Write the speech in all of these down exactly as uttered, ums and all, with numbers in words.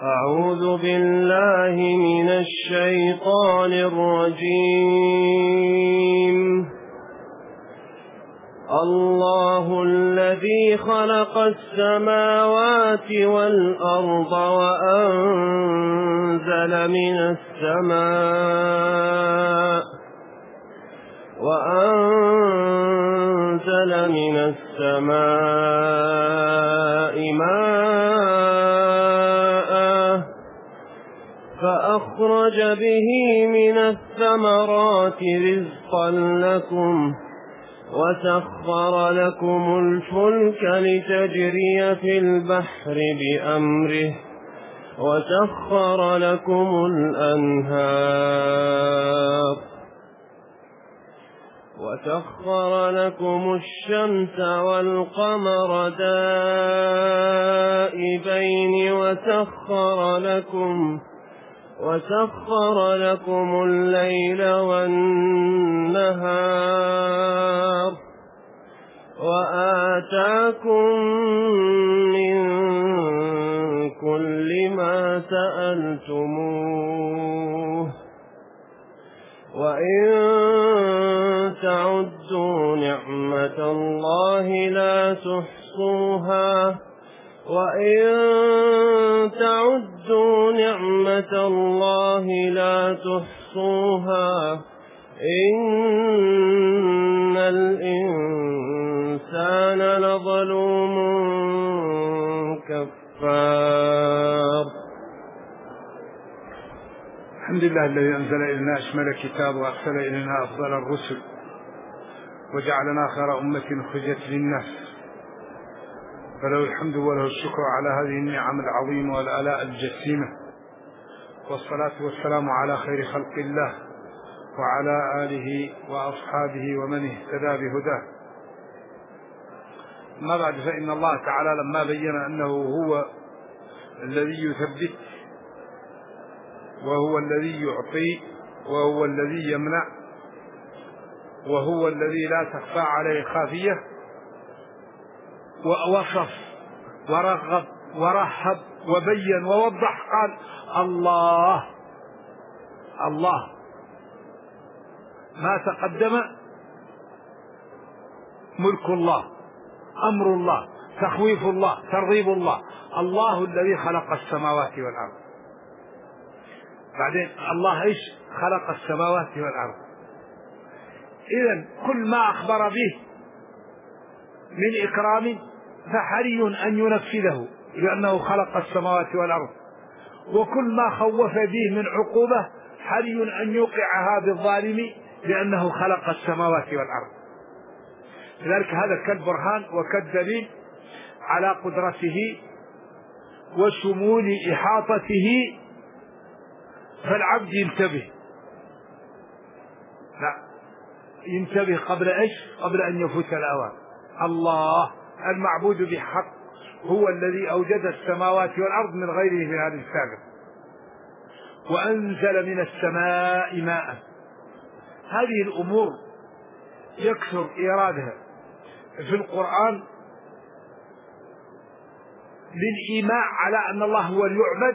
أعوذ بالله من الشيطان الرجيم. الله الذي خلق السماوات والأرض وأنزل من السماء وأنزل من السماء ماء فأخرج به من الثمرات رزقا لكم وسخر لكم الفلك لتجري في البحر بأمره وسخر لكم الأنهار وسخر لكم الشمس والقمر دائبين وسخر لكم وسخر لكم الليل والنهار وآتاكم من كل ما سألتموه وإن تعدوا نعمة الله لا تحصوها وإن تعدوا نعمة الله لا تحصوها إن الإنسان لظلوم كفار. الحمد لله الذي أنزل إلينا أشمل كتاب وأرسل إلينا أفضل الرسل وجعلنا خير أمة أخرجت للناس، فله الحمد وله الشكر على هذه النعم العظيمة والآلاء الجسيمة، والصلاة والسلام على خير خلق الله وعلى آله وأصحابه ومن اهتدى بهداه. ما بعد، فإن الله تعالى لما بين أنه هو الذي يثبت وهو الذي يعطي وهو الذي يمنع وهو الذي لا تخفى عليه خافية، ووصف ورغب ورحب وبين ووضح، قال الله الله. ما تقدم ملك الله، أمر الله، تخويف الله، ترغيب الله. الله الذي خلق السماوات والأرض. بعدين الله إيش؟ خلق السماوات والأرض. إذن كل ما أخبر به من إكرام فحري أن ينفذه لأنه خلق السماوات والأرض، وكل ما خوف به من عقوبة حري أن يوقعها بالظالم لأنه خلق السماوات والأرض. لذلك هذا كالبرهان وكالدليل على قدرته وشمول إحاطته، فالعبد ينتبه، لا ينتبه قبل إيش؟ قبل أن يفوت الأوان. الله المعبود بحق هو الذي أوجد السماوات والأرض من غيره في هذا السابق، وأنزل من السماء ماء. هذه الأمور يكثر إيرادها في القرآن للإيماء على أن الله هو المعبد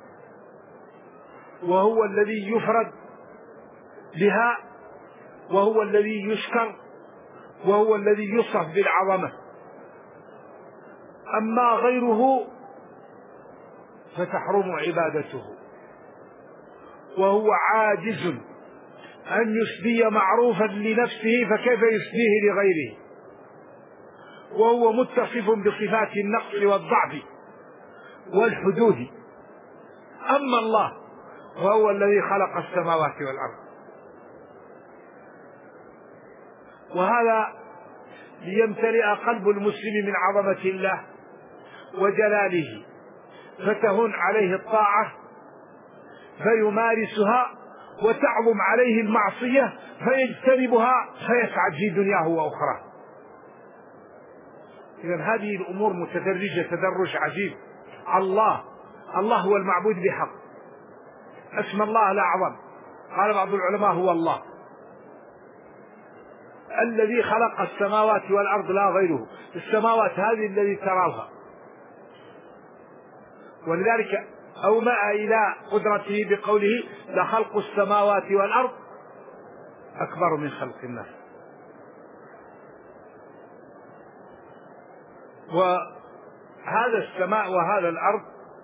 وهو الذي يفرد بها وهو الذي يشكر وهو الذي يوصف بالعظمة. أما غيره فتحرم عبادته، وهو عاجز أن يسدي معروفا لنفسه فكيف يسديه لغيره، وهو متصف بصفات النقص والضعف والحدود. أما الله وهو الذي خلق السماوات والأرض، وهذا ليمتلئ قلب المسلم من عظمة الله وجلاله فتهون عليه الطاعة فيمارسها، وتعظم عليه المعصية فيجتنبها فيسعد في دنياه وأخرى. إذن هذه الأمور متدرجة تدرج عجيب. الله الله هو المعبود بحق، اسم الله الأعظم. قال بعض العلماء هو الله الذي خلق السماوات والأرض لا غيره. السماوات هذه الذي تراها، ولذلك أومأ إلى قدرته بقوله لخلق السماوات والأرض أكبر من خلق الناس. وهذا السماء وهذا الأرض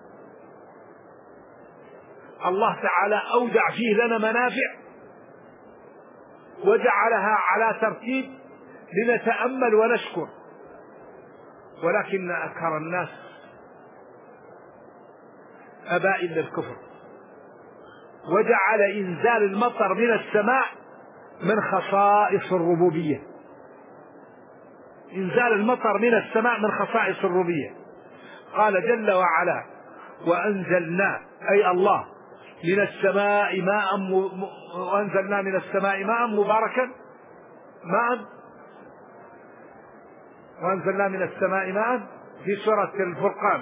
الله تعالى أودع فيه لنا منافع وجعلها على ترتيب لنتأمل ونشكر، ولكن أكثر الناس أبى إلا الكفر، وجعل إنزال المطر من السماء من خصائص الربوبية. إنزال المطر من السماء من خصائص الربوبية. قال جل وعلا وأنزلنا أي الله من السماء ماء م... وأنزلنا من السماء ماء مباركا ماء وأنزلنا من السماء ماء في سورة الفرقان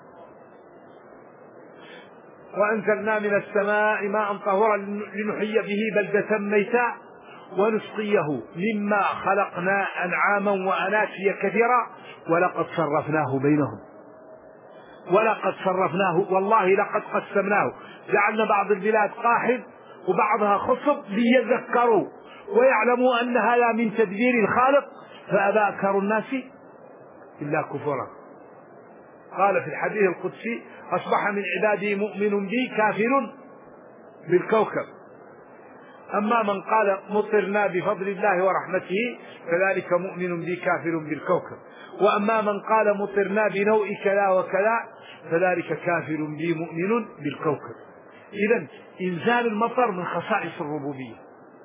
وأنزلنا من السماء ماء طهورا لنحيي به بلدة ميتا ونسقيه مما خلقنا أنعاما وأناسيا كثيرا ولقد صرفناه بينهم ولقد صرفناه والله لقد قسمناه جعلنا بعض البلاد قاحل وبعضها خصب ليذكروا ويعلموا أن هذا من تدبير الخالق فأبى أكثر الناس إلا كفرا. قال في الحديث القدسي أصبح من عبادي مؤمن بي كافر بالكوكب. أما من قال مطرنا بفضل الله ورحمته فذلك مؤمن بي كافر بالكوكب، وأما من قال مطرنا بنوء كذا وكذا فذلك كافر بي مؤمن بالكوكب. إذن إنزال المطر من خصائص الربوبية.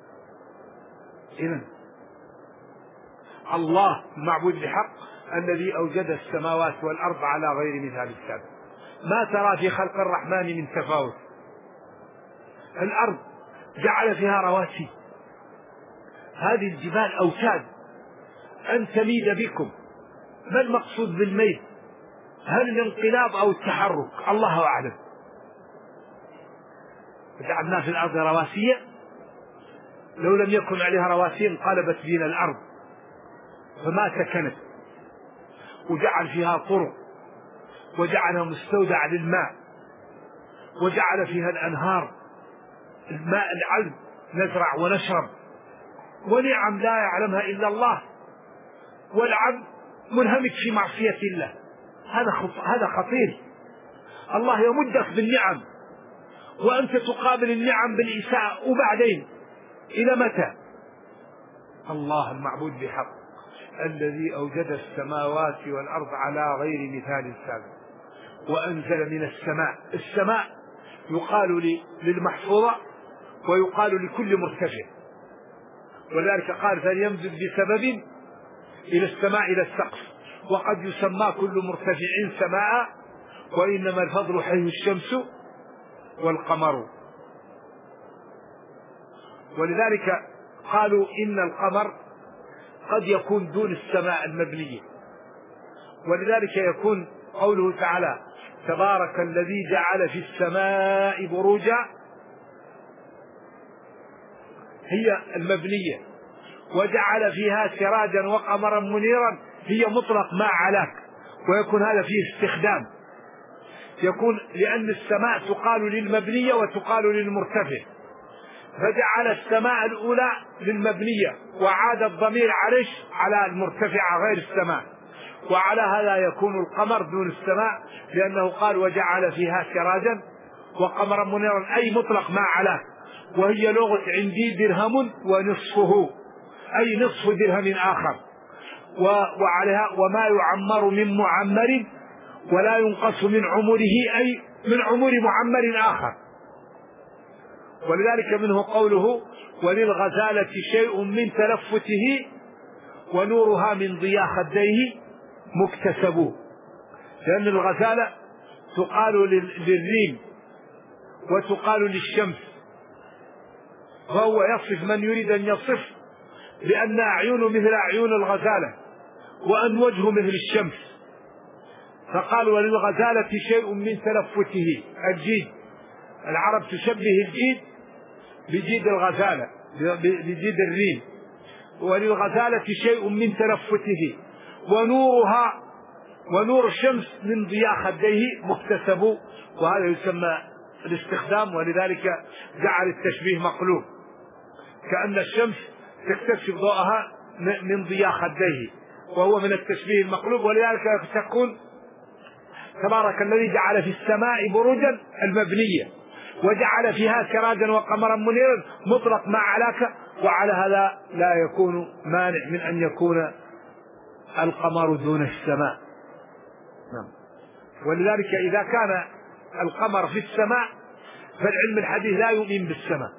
إذن الله معبود بحق الذي أوجد السماوات والأرض على غير مثال السابق. ما ترى في خلق الرحمن من تفاوت. الأرض جعل فيها رواسي، هذه الجبال أوتاد أن تميد بكم. ما المقصود بالميل؟ هل الانقلاب أو التحرك؟ الله أعلم. جعلنا في الأرض رواسي، لو لم يكن عليها رواسي انقلبت بنا الأرض فما سكنت. وجعل فيها طرق وجعلها مستودع للماء وجعل فيها الأنهار الماء العذب نزرع ونشرب، ونعم لا يعلمها إلا الله، والعبد منهمك في معصية الله. هذا هذا خطير. الله يمدك بالنعم وأنت تقابل النعم بالإساءة، وبعدين إلى متى؟ الله المعبود بحق الذي أوجد السماوات والأرض على غير مثال سابق وأنزل من السماء. السماء يقال للمحفوظة ويقال لكل مرتفع، ولذلك قال فليمدد بسبب إلى السماء إلى السقف، وقد يسمى كل مرتفع سماء، وإنما الفضل حيث الشمس والقمر. ولذلك قالوا إن القمر قد يكون دون السماء المبنية، ولذلك يكون قوله تعالى تبارك الذي جعل في السماء بروجا، هي المبنية، وجعل فيها سراجا وقمرا منيرا، هي مطلق ما علاك، ويكون هذا فيه استخدام، يكون لأن السماء تقال للمبنية وتقال للمرتفع، فجعل السماء الأولى للمبنية وعاد الضمير عليش على المرتفعة غير السماء. وعلى هذا يكون القمر دون السماء، لأنه قال وجعل فيها سراجا وقمرا منيرا، أي مطلق ما علاه. وهي لغة عندي درهم ونصفه، أي نصف درهم آخر. وعليها وما يعمر من معمر ولا ينقص من عمره، أي من عمر معمر آخر. ولذلك منه قوله وللغزالة شيء من تلفته ونورها من ضياء خديه مكتسب، لأن الغزالة تقال للريم وتقال للشمس، فهو يصف من يريد أن يصف لأن أعينه مثل أعين الغزالة وأن وجهه مثل الشمس، فقال وللغزالة شيء من تلفته. الجيد، العرب تشبه الجيد بجيد الغزالة بجيد الريم. وللغزالة شيء من تلفته ونورها ونور الشمس من ضياء خديه مكتسب، وهذا يسمى الاستخدام، ولذلك جعل التشبيه مقلوب، كأن الشمس تكتسب ضوءها من ضياء خديه، وهو من التشبيه المقلوب. ولذلك تكون تبارك الذي جعل في السماء بروجا المبنية وجعل فيها سراجا وقمرا منيرا مطلق ما علاك، وعلى هذا لا يكون مانع من أن يكون القمر دون السماء. ولذلك إذا كان القمر في السماء فالعلم الحديث لا يؤمن بالسماء.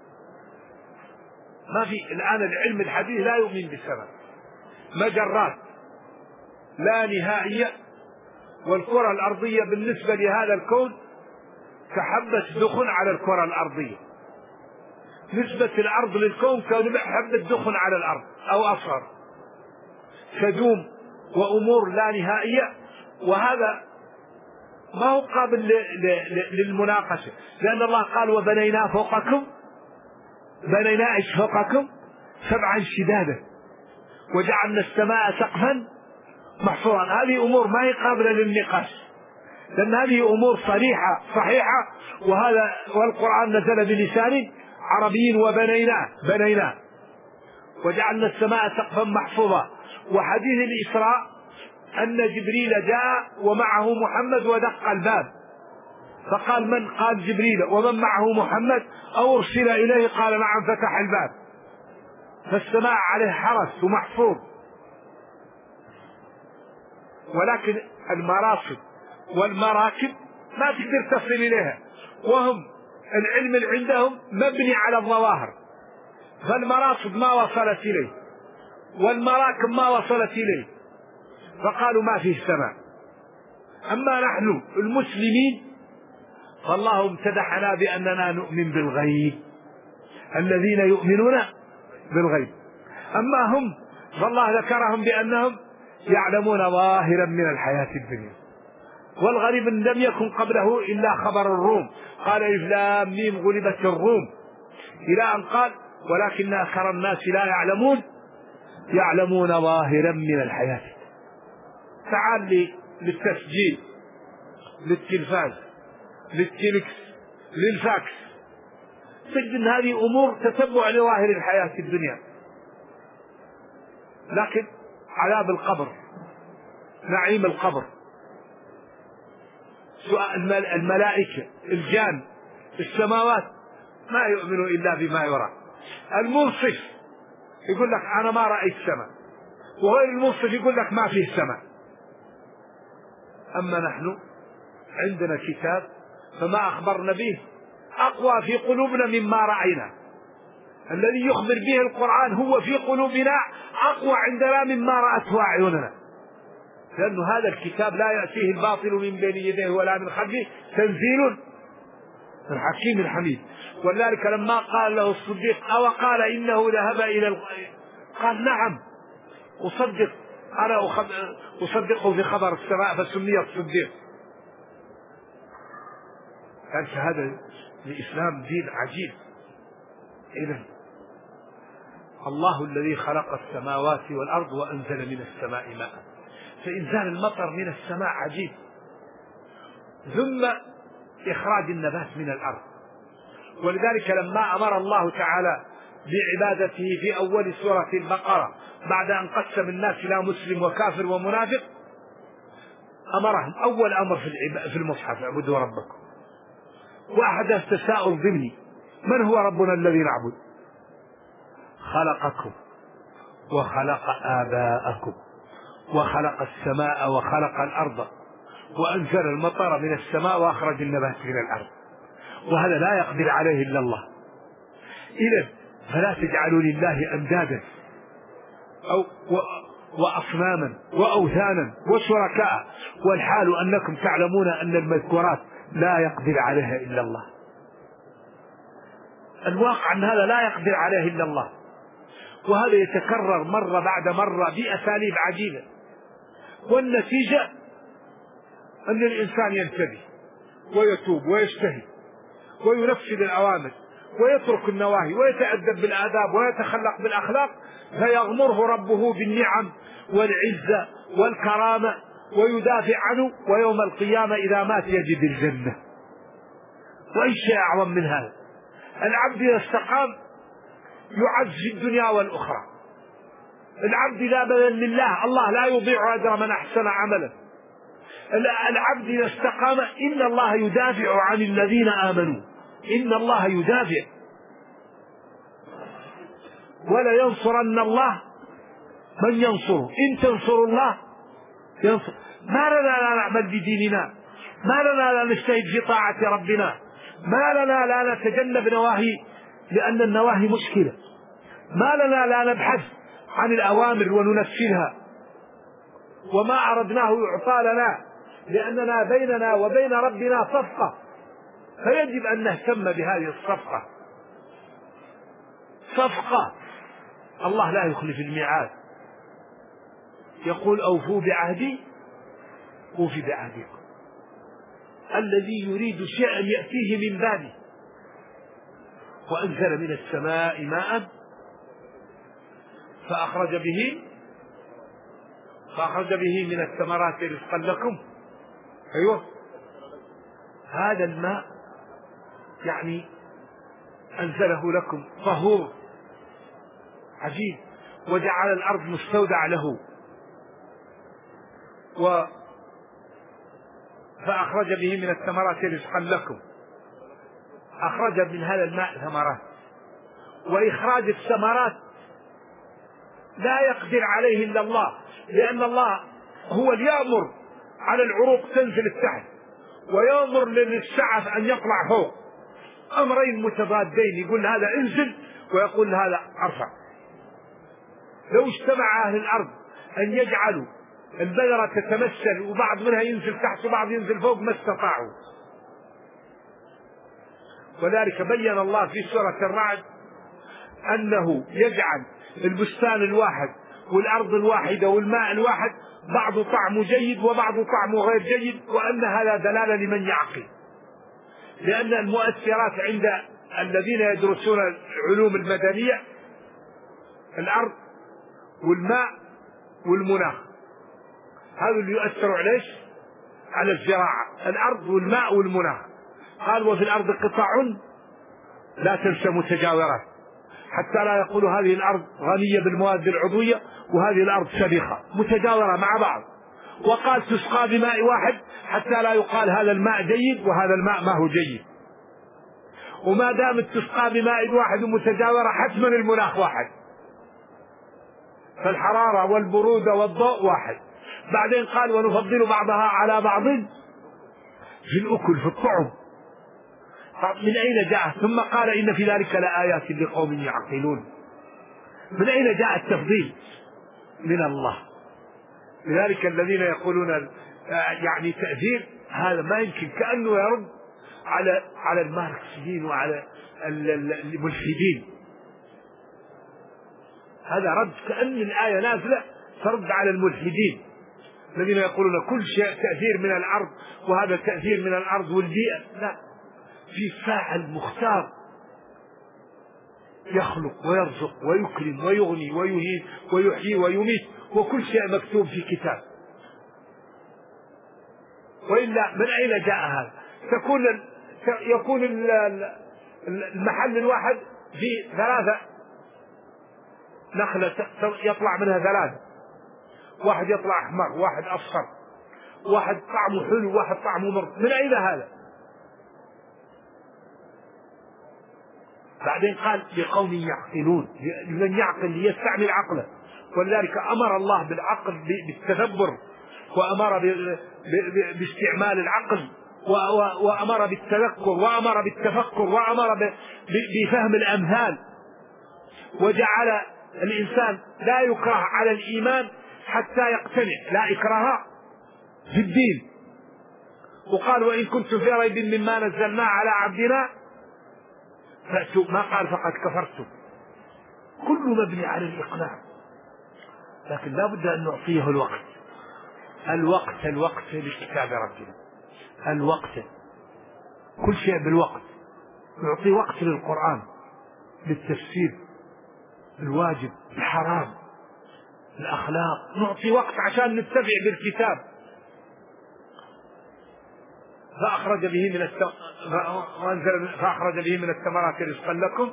ما في الآن العلم الحديث لا يؤمن بالسماء، مجرات لا نهائية، والكرة الأرضية بالنسبة لهذا الكون كحبة دخن على الكرة الأرضية، نسبة الأرض للكون كحبة دخن على الأرض أو أصغر، سدوم وأمور لا نهائية. وهذا ما هو قابل للمناقشة، لأن الله قال وبنينا فوقكم بنينا فوقكم سبعا شدادا وجعلنا السماء سقفا محفورا. هذه أمور ما هي قابلة للنقاش، لأن هذه أمور صريحة صحيحة، وهذا والقرآن نزل بلسان عربي وبنيناه بنيناه وجعلنا السماء سقفا محفوظا. وحديث الإسراء أن جبريل جاء ومعه محمد ودق الباب، فقال من؟ قال جبريل. ومن معه محمد أو أرسل إليه؟ قال نعم فتح الباب، فالسماء عليه حرس ومحفوظ. ولكن المراصد والمراكب ما تقدر تصل إليها، وهم العلم اللي عندهم مبني على الظواهر، فالمراصد ما وصلت إليه والمراكب ما وصلت إليه، فقالوا ما فيه سماء. أما نحن المسلمين فالله امتدحنا بأننا نؤمن بالغيب، الذين يؤمنون بالغيب. أما هم فالله ذكرهم بأنهم يعلمون ظاهرا من الحياة الدنيا، والغريب إن لم يكن قبله إلا خبر الروم، قال ألف لام ميم غلبت الروم، إلى أن قال ولكن أكثر الناس لا يعلمون يعلمون ظاهرا من الحياة. تعال للتسجيل، للتلفاز، للتلكس، للفاكس، تجد أن هذه أمور تتبع لظاهر الحياة الدنيا. لكن عذاب القبر، نعيم القبر، سؤال الملائكة، الجان، السماوات، ما يؤمن إلا بما يرى. المنصف يقول لك أنا ما رأيت سماء، وغير المنصف يقول لك ما فيه سماء. أما نحن عندنا كتاب فما أخبرنا به أقوى في قلوبنا مما رأينا، الذي يخبر به القرآن هو في قلوبنا أقوى عندنا مما رأته أعيننا، لأن هذا الكتاب لا يأتيه الباطل من بين يديه ولا من خلفه، تنزيل من حكيم الحميد. ولذلك لما قال له الصديق أو قال إنه ذهب إلى ال... قال نعم أصدق، أنا أصدقه في خبر السماء فسمي الصديق. كان هذا الإسلام دين عجيب. إذن الله الذي خلق السماوات والأرض وأنزل من السماء ماء، فإنزال المطر من السماء عجيب، ثم إخراج النبات من الأرض. ولذلك لما أمر الله تعالى بعبادته في أول سورة البقرة بعد أن قسم الناس إلى مسلم وكافر ومنافق، أمرهم أول أمر في المصحف اعبدوا ربكم، وأحدث تساؤل ضمني من هو ربنا الذي نعبد؟ خلقكم وخلق آباءكم وخلق السماء وخلق الأرض وأنزل المطر من السماء وأخرج النبات من الأرض، وهذا لا يقدر عليه إلا الله. إذن فلا تجعلوا لله أندادا أو وأصناما وأوثانا وشركاء، والحال أنكم تعلمون أن المذكورات لا يقدر عليها إلا الله. الواقع أن هذا لا يقدر عليه إلا الله، وهذا يتكرر مرة بعد مرة بأساليب عجيبة، والنتيجة أن الإنسان ينتبه ويتوب ويجتهد وينفذ الأوامر ويترك النواهي ويتأدب بالآداب ويتخلق بالأخلاق، فيغمره ربه بالنعم والعزة والكرامة ويدافع عنه، ويوم القيامة إذا مات يجد الجنة. وأي شيء أعظم من هذا؟ العبد إذا استقام يعز في الدنيا والأخرى. العبد لا بد لله، الله لا يضيع أجر من أحسن عملا. العبد إذا استقام إن الله يدافع عن الذين آمنوا، إن الله يدافع، ولا ينصرن الله من ينصره، إن تنصروا الله ينصر. ما لنا لا نعمل بديننا، ما لنا لا نجتهد في طاعة ربنا، ما لنا لا نتجنب نواهي لأن النواهي مشكلة، ما لنا لا نبحث عن الأوامر وننفذها، وما أردناه يعطى لنا لأننا بيننا وبين ربنا صفقة، فيجب أن نهتم بهذه الصفقة. صفقة الله لا يخلف الميعاد، يقول أوفوا بعهدي أوفي بعهدكم. الذي يريد شيئا يأتيه من بعده. وأنزل من السماء ماء فأخرج به فأخرج به من الثمرات رزقا لكم. أيوة، هذا الماء يعني أنزله لكم طهور عجيب، وجعل الأرض مستودع له، و فأخرج به من الثمرات رزقا لكم. أخرج من هذا الماء ثمرات، وإخراج الثمرات لا يقدر عليه إلا الله، لأن الله هو اللي يأمر على العروق تنزل التحت، ويأمر للشعف أن يطلع فوق، أمرين متضادين، يقول هذا انزل ويقول هذا ارفع. لو اجتمع أهل الأرض أن يجعلوا البذرة تتمثل وبعض منها ينزل تحت وبعض ينزل فوق ما استطاعوا. وذلك بين الله في سورة الرعد أنه يجعل البستان الواحد والأرض الواحدة والماء الواحد بعض طعمه جيد وبعض طعمه غير جيد، وأن هذا دلالة لمن يعقل، لأن المؤثرات عند الذين يدرسون العلوم المدنية الأرض والماء والمناخ، هذا اللي يؤثر عليه على الزراعة، الأرض والماء والمناخ. قال وفي الأرض قطع لا تنسى متجاورات، حتى لا يقولوا هذه الأرض غنية بالمواد العضوية وهذه الأرض سبيخة، متجاورة مع بعض. وقال تسقى بماء واحد، حتى لا يقال هذا الماء جيد وهذا الماء ما هو جيد. وما دامت تسقى بماء واحد ومتجاورة حتما المناخ واحد، فالحرارة والبرودة والضوء واحد. بعدين قال ونفضل بعضها على بعض في الأكل في الطعم. من أين جاء؟ ثم قال إن في ذلك لآيات لقوم يعقلون. من أين جاء التفضيل؟ من الله. لذلك الذين يقولون يعني تأثير، هذا ما يمكن، كأنه يرد على على الماركسيين وعلى الملحدين. هذا رد، كأن الآية نازلة ترد على الملحدين الذين يقولون كل شيء تأثير من الأرض، وهذا تأثير من الأرض والبيئة. لا، في فاعل مختار يخلق ويرزق ويكرم ويغني ويهين ويحيي ويميت، وكل شيء مكتوب في كتاب. وإلا من أين جاء هذا؟ تكون يكون المحل الواحد في ثلاثة نخلة يطلع منها ثلاثة، واحد يطلع أحمر واحد أصفر واحد طعمه حلو واحد طعمه مر. من أين هذا؟ بعدين قال لقوم يعقلون، لمن يعقل ليستعمل عقله. ولذلك أمر الله بالعقل بالتدبر، وأمر باستعمال العقل، وأمر بالتذكر، وأمر بالتفكر، وأمر بفهم الأمثال. وجعل الإنسان لا يكره على الإيمان حتى يقتنع، لا إكراه في الدين. وقال وإن كنتم في ريب مما نزلنا على عبدنا فأتوا، ما قال فقد كفرتم. كل مبني على الإقناع، لكن لا بد أن نعطيه الوقت. الوقت الوقت لكتاب ربنا، الوقت، كل شيء بالوقت. نعطي وقت للقرآن، للتفسير، الواجب، الحرام، الأخلاق، نعطي وقت عشان نتبع بالكتاب. فأخرج به من الت... وأنزل فأخرج به من الثمرات رزقا لكم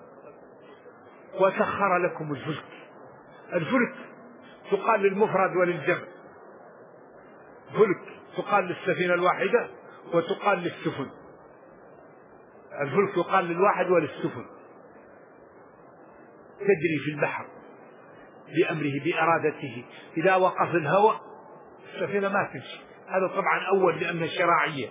وسخر لكم الفلك. الفلك تقال للمفرد وللجمع، فلك تقال للسفينة الواحدة وتقال للسفن. الفلك يقال للواحد وللسفن، تجري في البحر بأمره بإرادته. إذا وقف الهواء السفينة ما تمشي. هذا طبعا أول لأنها شراعية،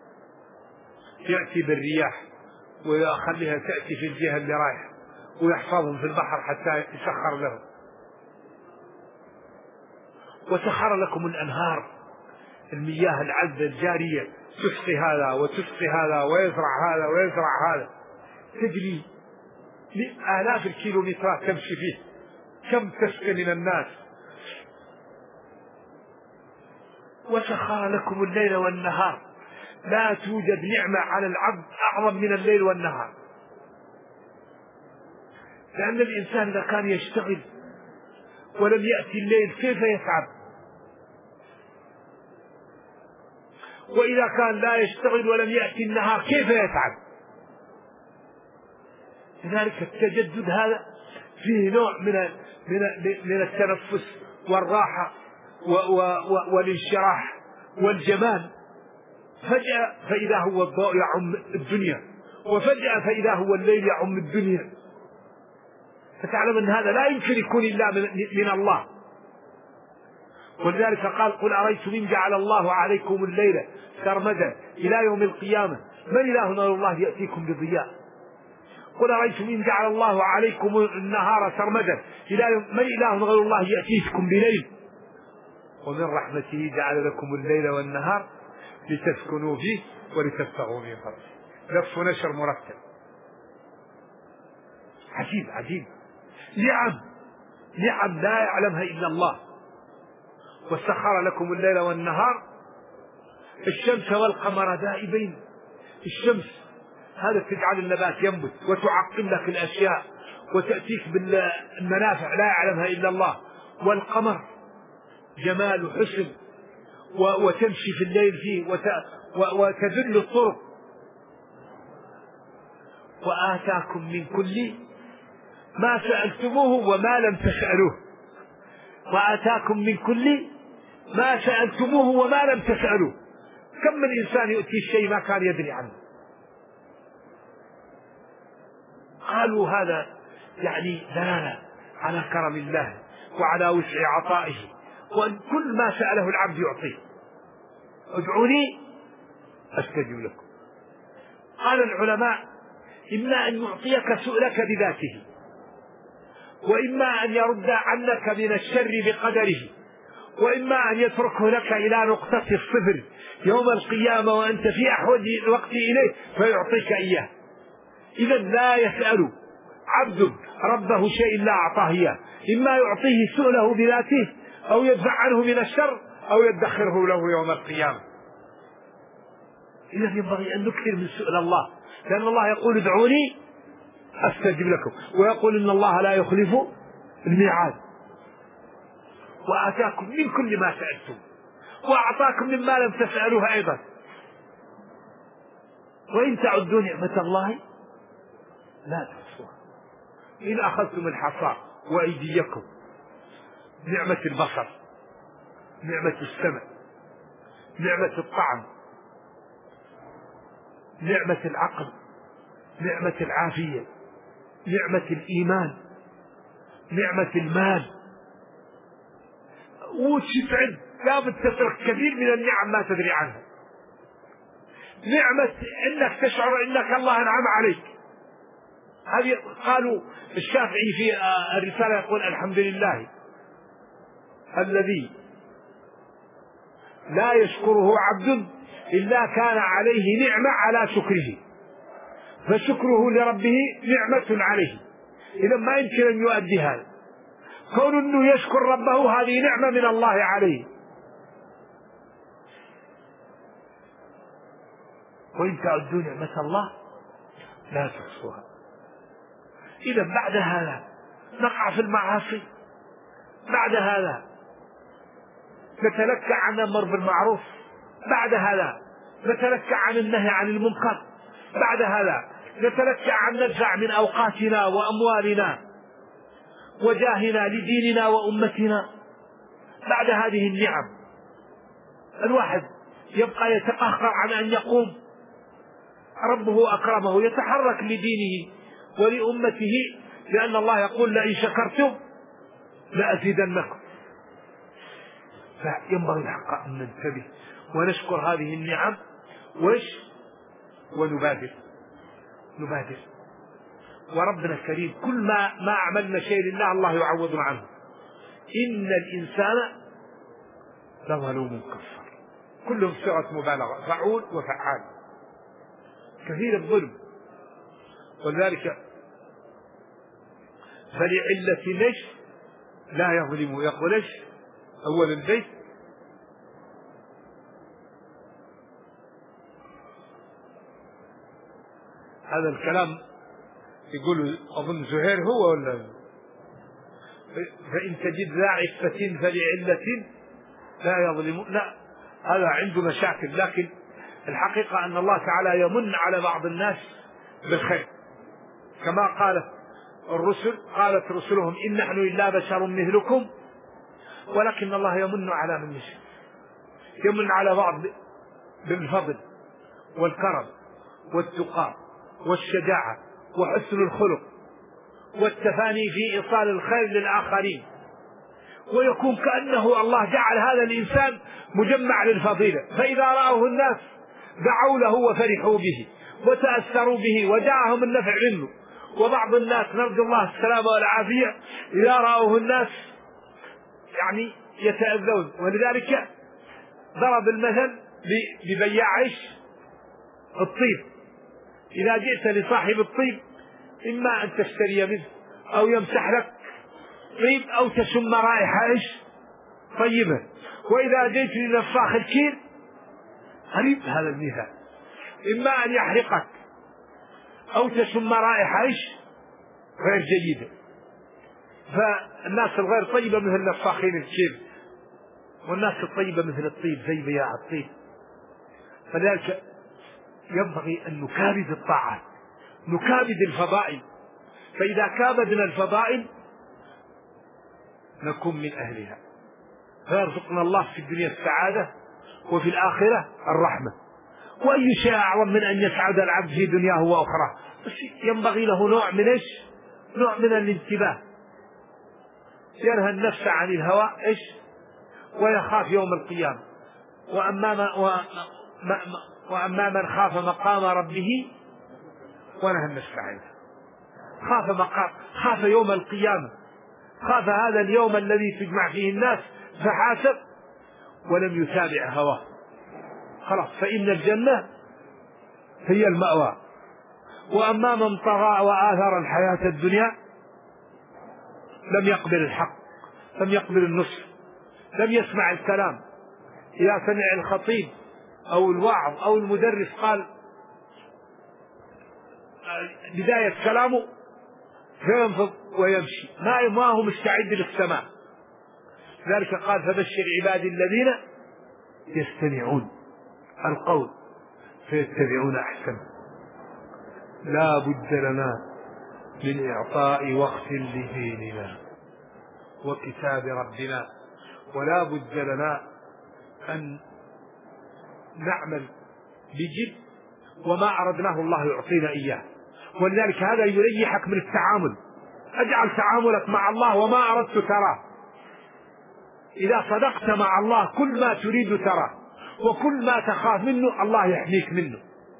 يأتي بالرياح ويخليها تأتي في الجهة اللي رايحة ويحفظهم في البحر حتى يسخر لهم. وسخر لكم الأنهار، المياه العذبة الجارية، تسقي هذا وتسقي هذا ويزرع هذا ويزرع هذا، تجري آلاف الكيلومترات تمشي فيه. كم تسقي من الناس. وسخر لكم الليل والنهار. لا توجد نعمة على العبد أعظم من الليل والنهار، لأن الإنسان إذا كان يشتغل ولم يأتي الليل كيف يتعب؟ وإذا كان لا يشتغل ولم يأتي النهار كيف يتعب؟ لذلك التجدد هذا فيه نوع من من من التنفس والراحة والانشراح والجمال. فجأة فإذا هو الضوء يعم الدنيا، وفجأة فإذا هو الليل يعم الدنيا. فتعلم أن هذا لا يمكن يكون إلا من الله. ولذلك قال: قل أريتم إن جعل الله عليكم الليل سرمدا إلى يوم القيامة من إله غير الله يأتيكم بضياء. قل أريتم إن جعل الله عليكم النهار سرمدا إلى يوم من إله غير الله يأتيكم بليل. ومن رحمته جعل لكم الليل والنهار لتسكنوا فيه ولتبتغوا من فضله. لف نشر مرتب. عجيب عجيب. نعم نعم لا يعلمها إلا الله. وسخر لكم الليل والنهار، الشمس والقمر دائبين. الشمس هذا تجعل النبات ينبت وتعقم لك الأشياء وتأتيك بالمنافع لا يعلمها إلا الله. والقمر جمال وحسن وتمشي في الليل فيه وتذل الطرق. وآتاكم من كل ما سألتموه وما لم تسألوه. وآتاكم من كل ما سألتموه وما لم تسألوه. كم من إنسان يؤتي الشيء ما كان يدري عنه. قالوا هذا يعني دلالة على كرم الله وعلى وسع عطائه، وأن كل ما سأله العبد يعطيه. ادعوني أستجب لكم. قال العلماء: إما أن يعطيك سؤلك بذاته، وإما أن يرد عنك من الشر بقدره، وإما أن يتركه لك إلى نقطة الصفر يوم القيامة وأنت في أحوج الوقت إليه فيعطيك إياه. إذا لا يسأل عبد ربه شيء لا أعطاه إياه، إما يعطيه سؤله بذاته أو يدفع عنه من الشر أو يدخره له يوم القيامة. إذا ينبغي أن نكثر من سؤال الله، لأن الله يقول: ادعوني أستجب لكم، ويقول إن الله لا يخلف الميعاد. وآتاكم من كل ما سألتم وأعطاكم مما لم تسألوه أيضا. وإن تعدوا نعمة الله لا تحصوها. إن أخذتم الحصى وأيديكم، نعمة البصر، نعمة السمع، نعمة الطعم، نعمة العقل، نعمة العافية، نعمة الإيمان، نعمة المال، وتبعد لا بد تترك كثير من النعم ما تدري عنها. نعمة انك تشعر انك الله انعم عليك. هذه قالوا الشافعي في الرسالة يقول: الحمد لله الذي لا يشكره عبد إلا كان عليه نعمة على شكره، فشكره لربه نعمة عليه. إذا ما يمكن أن يؤدي هذا. كون أنه يشكر ربه هذه نعمة من الله عليه. وإن تعدوا نعمة الله لا تحصوها. إذا بعد هذا نقع في المعاصي، بعد هذا نتلكع عن الأمر بالمعروف، بعد هذا نتلكأ عن النهي عن المنكر. بعد هذا نتلكأ عن ندفع من أوقاتنا وأموالنا وجاهنا لديننا وأمتنا. بعد هذه النعم الواحد يبقى يتقهقر عن أن يقوم، ربه أكرمه يتحرك لدينه ولأمته، لأن الله يقول لئن شكرتم لأزيدنكم. فينبغي الحق أن ننتبه ونشكر هذه النعم وش ونبادر نبادر. وربنا الكريم كل ما ما عملنا شيء لله الله يعوضنا عنه. إن الإنسان لظلوم كفار، كلهم صيغة مبالغة، فعول وفعال، كثير الظلم. ولذلك فلعلة ليش لا يظلم، يقول ليش أول البيت هذا الكلام يقول أظن زهير هو ولا فإن تجد ذا عفة فلعلة لا يظلم، لا هذا عنده مشاكل. لكن الحقيقة أن الله تعالى يمن على بعض الناس بالخير، كما قالت الرسل قالت رسلهم إن نحن إلا بشر مثلكم، ولكن الله يمن على من يشاء، يمن على بعض بالفضل والكرم والتقى والشجاعة وحسن الخلق والتفاني في إيصال الخير للآخرين، ويكون كأنه الله جعل هذا الإنسان مجمع للفضيلة، فإذا رأوه الناس دعوا له وفرحوا به وتأثروا به وجاءهم النفع منه. وبعض الناس نرجو الله السلامة والعافية إذا رأوه الناس يعني يتأذون. ولذلك ضرب المثل ببياع الطيب، إذا جئت لصاحب الطيب إما أن تشتري منه أو يمسح لك طيب أو تشم رائحة إيش طيبة، وإذا جئت لنفاخ الكير قريب هذا المثال، إما أن يحرقك أو تشم رائحة إيش غير جيدة. فالناس الغير طيبة مثل نفاخين الكير، والناس الطيبة مثل الطيب زي بياع الطيب. فذلك ينبغي أن نكابد الطاعات، نكابد الفضائل، فإذا كابدنا الفضائل نكون من أهلها، فيرزقنا الله في الدنيا السعادة وفي الآخرة الرحمة. وأي شيء أعظم من أن يسعد العبد في دنياه وأخرى، ينبغي له نوع من إيش نوع من الانتباه، ينهى النفس عن الهوى إيش ويخاف يوم القيامة. وأما, وأما من خاف مقام ربه ونهى النفس عنه، خاف مقام خاف يوم القيامة، خاف هذا اليوم الذي تجمع فيه الناس فحاسب ولم يتابع هواه، خلاص فإن الجنة هي المأوى. وأما من طغى وآثر الحياة الدنيا لم يقبل الحق، لم يقبل النصح، لم يسمع الكلام. إذا سمع الخطيب أو الواعظ أو المدرس قال بداية كلامه فينفض ويمشي، ما ما هو مستعد للسماع. ذلك قال فبشر عبادي الذين يستمعون القول فيتبعون أحسنه. لا بد لنا من إعطاء وقت لديننا وكتاب ربنا، ولا بد لنا أن نعمل بجد، وما أردناه الله يعطينا إياه. ولذلك هذا يريحك من التعامل، اجعل تعاملك مع الله وما أردت تراه. إذا صدقت مع الله كل ما تريد تراه، وكل ما تخاف منه الله يحميك منه.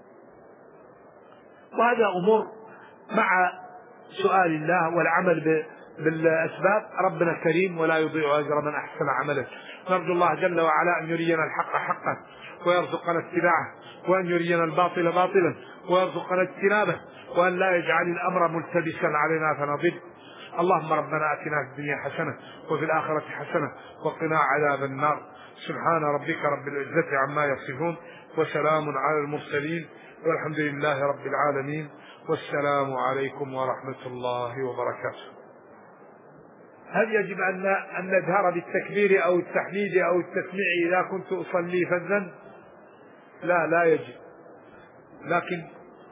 وهذا أمور مع سؤال الله والعمل بالأسباب. ربنا كريم ولا يضيع أجر من أحسن عملا. نرجو الله جل وعلا أن يرينا الحق حقا ويرزقنا اتباعه، وأن يرينا الباطل باطلا ويرزقنا اجتنابه، وأن لا يجعل الأمر ملتبسا علينا فنضل. اللهم ربنا آتنا في الدنيا حسنة وفي الآخرة حسنة وقنا عذاب النار. سبحان ربك رب العزة عما يصفون وسلام على المرسلين والحمد لله رب العالمين، والسلام عليكم ورحمة الله وبركاته. هل يجب أن أن نجهر بالتكبير أو التحميد أو التسميع إذا كنت أصلي فذا؟ لا لا يجب، لكن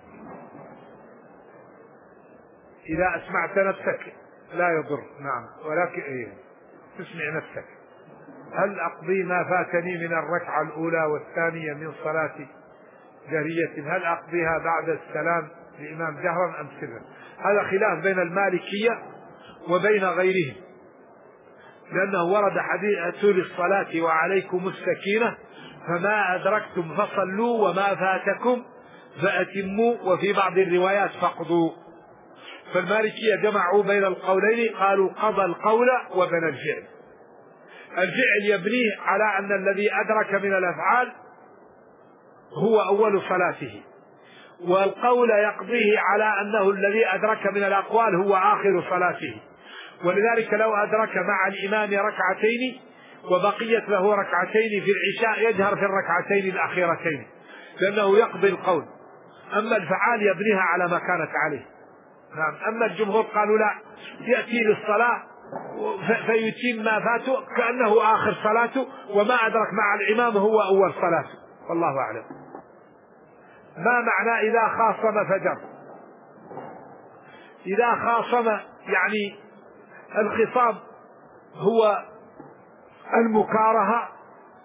إذا أسمعت نفسك لا يضر. نعم، ولكن إيه تسمع نفسك. هل أقضي ما فاتني من الركعة الأولى والثانية من صلاة جهرية هل أقضيها بعد السلام الإمام جهرا أم سرا؟ هذا خلاف بين المالكية وبين غيرهم، لأنه ورد حديث للصلاة وعليكم السكينة فما أدركتم فصلوا وما فاتكم فأتموا، وفي بعض الروايات فاقضوا. فالمالكية جمعوا بين القولين، قالوا قضى القول وبنى الفعل. الفعل يبنيه على أن الذي أدرك من الأفعال هو أول صلاته، والقول يقضيه على أنه الذي أدرك من الأقوال هو آخر صلاته. ولذلك لو أدرك مع الإمام ركعتين وبقيت له ركعتين في العشاء يجهر في الركعتين الأخيرتين، لأنه يقضي القول. أما الفعال يبنيها على ما كانت عليه. نعم. أما الجمهور قالوا لا، يأتي للصلاة فيتم ما فاته كأنه آخر صلاته، وما أدرك مع الإمام هو أول صلاته، والله أعلم. ما معنى إذا خاصم فجر؟ إذا خاصم يعني الخصام هو المكارهة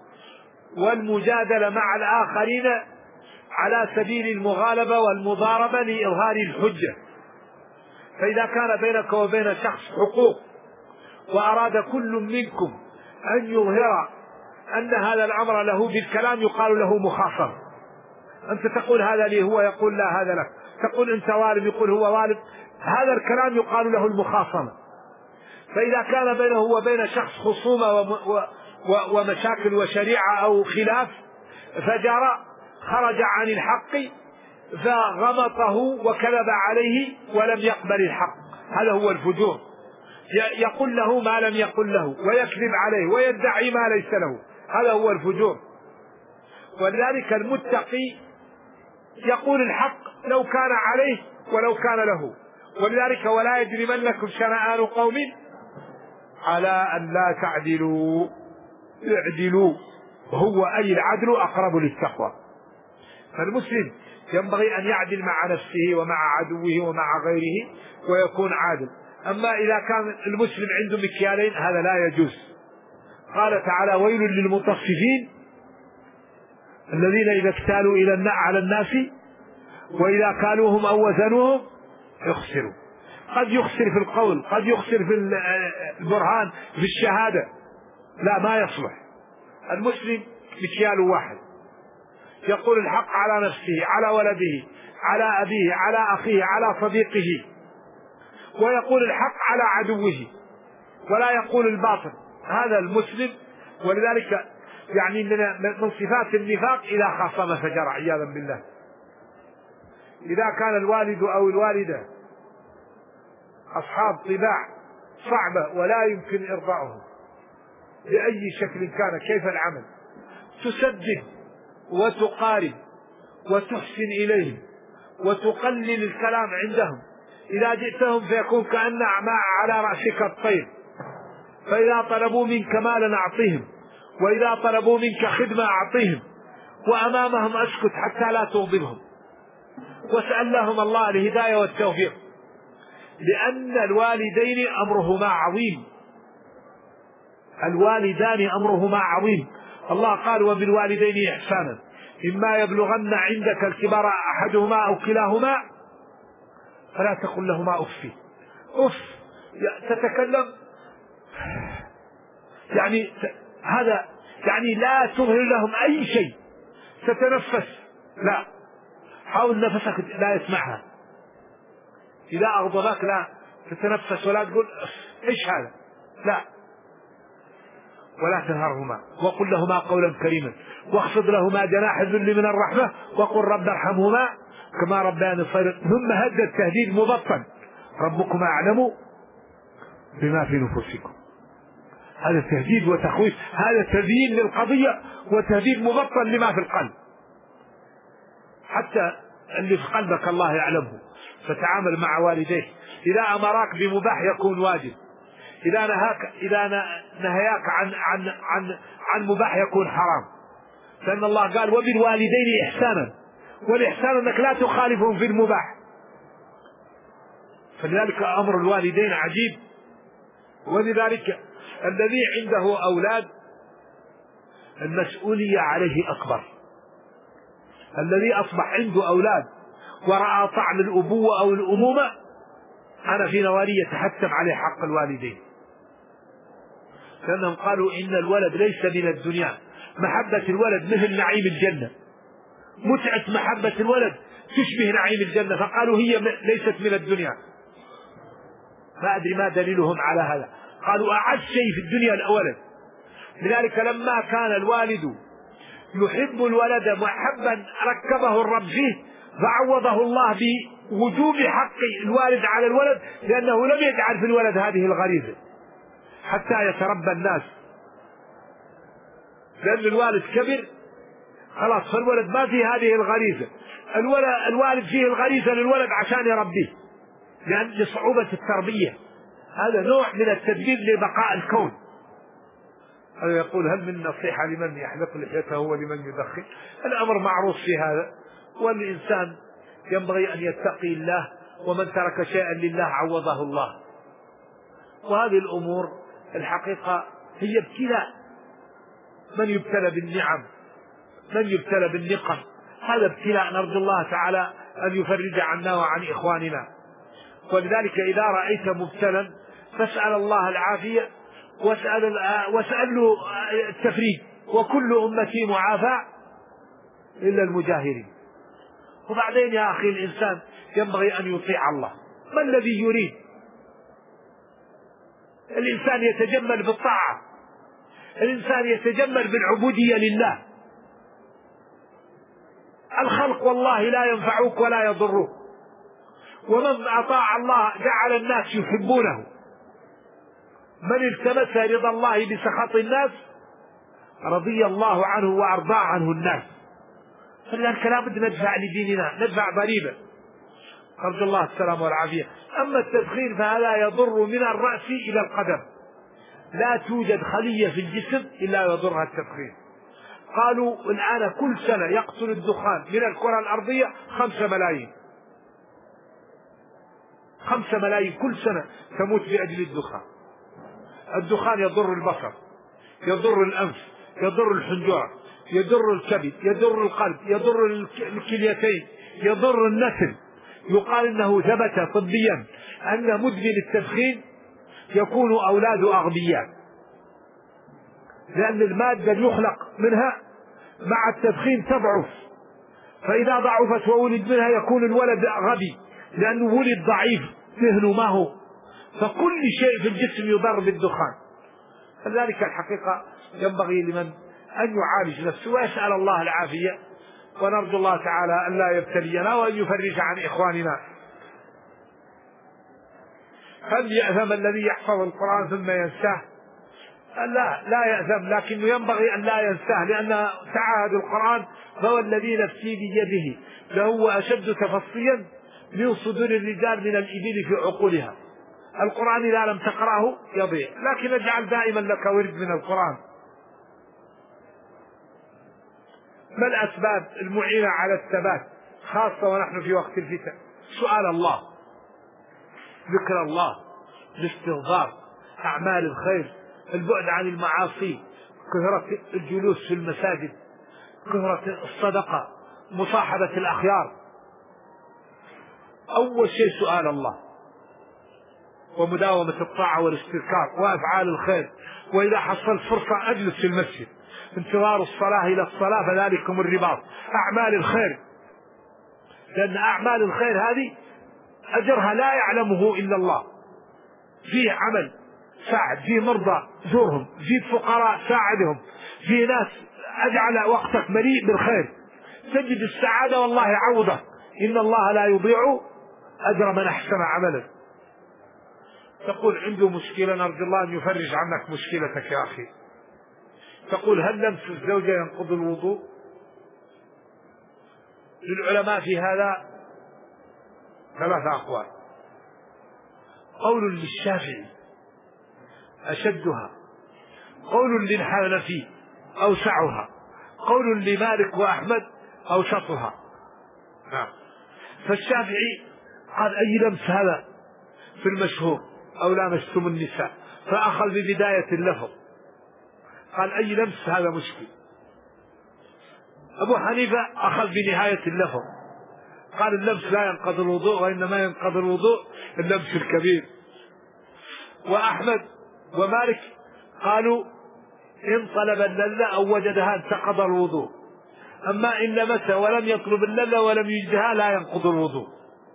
والمجادلة مع الآخرين على سبيل المغالبة والمضاربة لإظهار الحجة. فإذا كان بينك وبين شخص حقوق وأراد كل منكم أن يظهر أن هذا الأمر له بالكلام يقال له مخاصمة. أنت تقول هذا لي، هو يقول لا هذا لك، تقول أنت ظالم يقول هو ظالم، هذا الكلام يقال له المخاصمة. فإذا كان بينه وبين شخص خصومة ومشاكل وشريعة أو خلاف فجر خرج عن الحق فغمطه وكذب عليه ولم يقبل الحق، هذا هو الفجور. يقول له ما لم يقل له ويكذب عليه ويدعي ما ليس له، هذا هو الفجور. ولذلك المتقي يقول الحق لو كان عليه ولو كان له. ولذلك ولا يجرمنكم شنآن قوم على أن لا تعدلوا اعدلوا، هو أي العدل أقرب للتقوى. فالمسلم ينبغي أن يعدل مع نفسه ومع عدوه ومع غيره ويكون عادل. أما إذا كان المسلم عنده مكيالين هذا لا يجوز. قال تعالى ويل للمطففين الذين إذا اكتالوا إلى الناس على الناس وإذا كالوهم أو وزنوهم يخسروا. قد يخسر في القول، قد يخسر في البرهان، في الشهادة، لا ما يصلح. المسلم مكيال واحد، يقول الحق على نفسه، على ولده، على أبيه، على أخيه، على صديقه، ويقول الحق على عدوه ولا يقول الباطل، هذا المسلم. ولذلك يعني من صفات النفاق إذا خاصم فجر عياذا بالله. إذا كان الوالد أو الوالدة أصحاب طباع صعبة ولا يمكن إرضاؤهم بأي شكل كان، كيف العمل؟ تسدد وتقارب وتحسن إليهم وتقلل الكلام عندهم. إذا جئتهم فيكون كأن ما على رأسك الطير، فإذا طلبوا منك مالا أعطيهم، وإذا طلبوا منك خدمة أعطيهم، وأمامهم أسكت حتى لا تغضبهم، واسأل لهم الله الهداية والتوفيق. لأن الوالدين أمرهما عظيم، الوالدان أمرهما عظيم. الله قال وبالوالدين إحسانا إما يبلغن عندك الكبر أحدهما أو كلاهما فلا تقل لهما أف أف تتكلم يعني هذا يعني لا تظهر لهم أي شيء، تتنفس لا، حاول نفسك لا يسمعها. إذا أغضبك لا تتنفس ولا تقول إيش هذا، لا، ولا تنهرهما وقل لهما قولا كريما واخفض لهما جناح الذل من الرحمة وقل رب ارحمهما كما ربياني صغيرا. ثم هدد التهديد مبطن ربكم أعلم بما في نفوسكم، هذا تهديد وتخويف، هذا تبيين للقضية وتهديد مبطن لما في القلب. حتى اللي في قلبك الله يعلمه، فتعامل مع والديك. إذا أمراك بمباح يكون واجب، إذا نهاك إذا نهياك عن عن عن عن مباح يكون حرام. لأن الله قال وبالوالدين إحسانا، والإحسان أنك لا تخالفهم في المباح، فلذلك أمر الوالدين عجيب. ولذلك الذي عنده أولاد المسؤولية عليه أكبر. الذي أصبح عنده أولاد ورأى طعم الأبوة أو الأمومة أنا في نواري يتحتم عليه حق الوالدين، لأنهم قالوا إن الولد ليس من الدنيا، محبة الولد مثل نعيم الجنة، متعة محبة الولد تشبه نعيم الجنة، فقالوا هي ليست من الدنيا. ما أدري ما دليلهم على هذا، قالوا أعز شيء في الدنيا الولد. لذلك لما كان الوالد يحب الولد محبا ركبه الرب فيه فعوضه الله بوجوب حق الوالد على الولد، لأنه لم يجعل في الولد هذه الغريزة حتى يتربى الناس، لأن الوالد كبر خلاص، فالولد ما فيه هذه الغريزة. الولد الوالد فيه الغريزة للولد عشان يربيه، لأن لصعوبة التربية. هذا نوع من التدبير لبقاء الكون. هذا يقول هل من نصيحة لمن يحلق لحيته ولمن يدخن؟ الأمر معروف في هذا، والإنسان ينبغي أن يتقي الله، ومن ترك شيئا لله عوضه الله. وهذه الأمور الحقيقة هي ابتلاء، من يبتلى بالنعم، من يبتلى بالنقم، هذا ابتلاء نرجو الله تعالى أن يفرج عنا وعن إخواننا. ولذلك إذا رأيت مبتلا فاسأل الله العافية، واسأل, واسأل له التفريج، وكل أمتي معافى إلا المجاهرين. وبعدين يا أخي الإنسان ينبغي أن يطيع الله. ما الذي يريد؟ الإنسان يتجمل بالطاعة، الإنسان يتجمل بالعبودية لله. الخلق والله لا ينفعوك ولا يضروك، ومن أطاع الله جعل الناس يحبونه. من التمس رضا الله بسخط الناس رضي الله عنه وأرضى عنه الناس. فلذلك لا بد ندفع لديننا، ندفع ضريبة، أرجو الله السلام والعافية. أما التدخين فهذا يضر من الرأس إلى القدم، لا توجد خلية في الجسم إلا يضرها التدخين. قالوا الآن كل سنة يقتل الدخان من الكرة الأرضية خمسة ملايين، خمسة ملايين كل سنة تموت بأجل الدخان. الدخان يضر البصر، يضر الأنف، يضر الحنجرة، يضر الكبد، يضر القلب، يضر الكليتين، يضر النسل. يقال إنه ثبت طبيا أن مدمن التدخين يكون أولاده أغبياء، لأن المادة اللي يخلق منها مع التدخين تضعف، فإذا ضعفت وولد منها يكون الولد غبي، لأنه ولد ضعيف ذهنه ما هو، فكل شيء في الجسم يضر بالدخان. فلذلك الحقيقة ينبغي لمن أن يعالج نفسه ويسأل الله العافية، ونرجو الله تعالى أن لا يبتلينا وأن يفرج عن إخواننا. هل يأثم الذي يحفظ القرآن ثم ينساه؟ لا لا يأثم، لكنه ينبغي أن لا ينساه، لأن تعاهد القرآن فهو الذي نفسي بيده لهو أشد تفصيا من صدور الرجال من الإبل في عقولها. القرآن إذا لم تقرأه يضيع، لكن اجعل دائما لك ورد من القرآن. ما الأسباب المعينة على الثبات خاصة ونحن في وقت الفتن؟ سؤال الله، ذكر الله، الاستغفار، أعمال الخير، البعد عن المعاصي، كثرة الجلوس في المساجد، كثرة الصدقة، مصاحبة الأخيار. أول شيء سؤال الله، ومداومة الطاعة والاستذكار وأفعال الخير، وإذا حصلت فرصة أجلس في المسجد، انتظار الصلاة إلى الصلاة فذلكم الرباط. أعمال الخير، لأن أعمال الخير هذه أجرها لا يعلمه إلا الله. فيه عمل ساعد، فيه مرضى زورهم، فيه فقراء ساعدهم، فيه ناس أجعل وقتك مليء بالخير، تجد السعادة والله يعوضك. إن الله لا يضيع أجر من أحسن عملا. تقول عنده مشكلة، نرجو الله أن يفرج عنك مشكلتك يا أخي. تقول هل لمس الزوجة ينقض الوضوء؟ للعلماء في هذا ثلاثة أقوال. قول للشافعي أشدها، قول للحنفي أوسعها، قول لمالك وأحمد أوسطها. نعم. فالشافعي قال أي لمس هذا في المشهور أو لامستم النساء، فأخذ ببداية اللفظ، قال أي لمس هذا مشكل. أبو حنيفة أخذ بنهاية اللفظ، قال اللمس لا ينقض الوضوء، وإنما ينقض الوضوء اللمس الكبير. وأحمد ومالك قالوا إن طلب اللذة أو وجدها انتقض الوضوء، أما إن لمس ولم يطلب اللذة ولم يجدها لا ينقض الوضوء.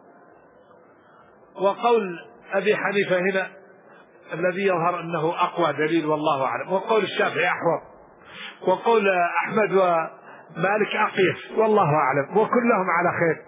وقول أبي حنيفة هنا الذي يظهر أنه أقوى دليل والله أعلم، وقول الشافعي أحوط، وقول أحمد ومالك أقيس والله أعلم، وكلهم على خير.